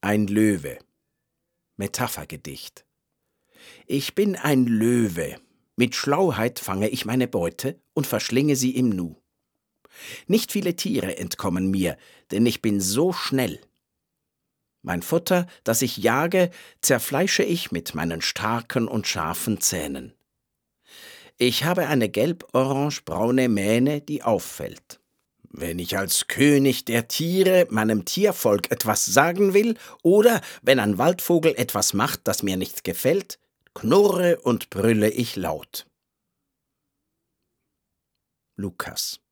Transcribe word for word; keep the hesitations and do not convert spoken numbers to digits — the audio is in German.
Ein Löwe. Metaphergedicht. Ich bin ein Löwe. Mit Schlauheit fange ich meine Beute und verschlinge sie im Nu. Nicht viele Tiere entkommen mir, denn ich bin so schnell. Mein Futter, das ich jage, zerfleische ich mit meinen starken und scharfen Zähnen. Ich habe eine gelb-orange-braune Mähne, die auffällt. Wenn ich als König der Tiere meinem Tiervolk etwas sagen will oder wenn ein Waldvogel etwas macht, das mir nicht gefällt, knurre und brülle ich laut. Lukas.